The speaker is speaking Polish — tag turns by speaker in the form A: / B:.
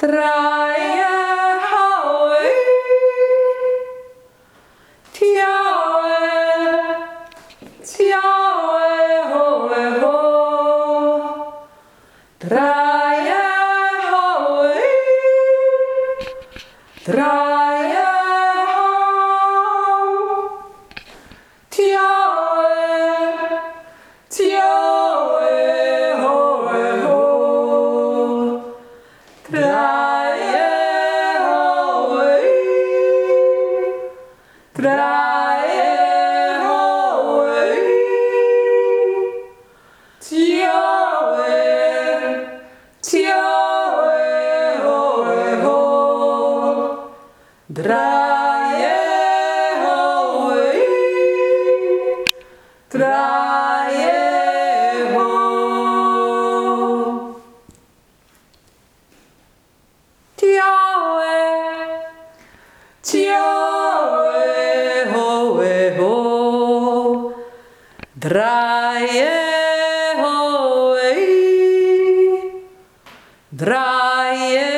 A: Traje hały, tiałe, hołe, ho. Traje hały, traje ho. Tiałe, hołe, ho. Traje hoły, traje hoły, tiałe, hoły, ho. Traje hoły, traje ho. Tiałe, hołe, ho. Traje hoły, traje